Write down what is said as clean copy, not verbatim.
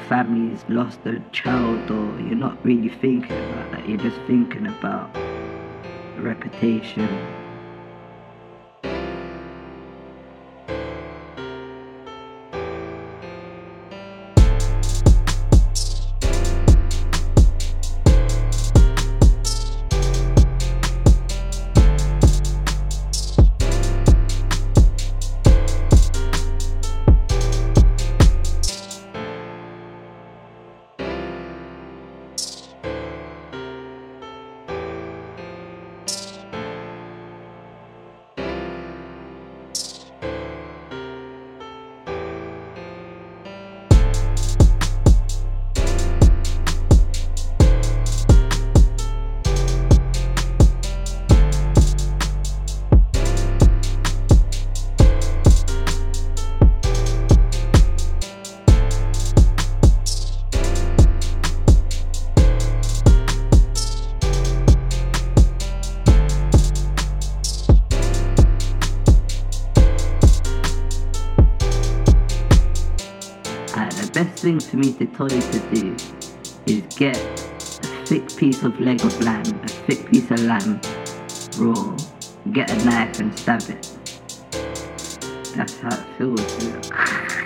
family's lost a child, or you're not really thinking about that. You're just thinking about reputation. The best thing for me to tell you to do is get a thick piece of leg of lamb, a thick piece of lamb, raw, get a knife and stab it. That's how it feels.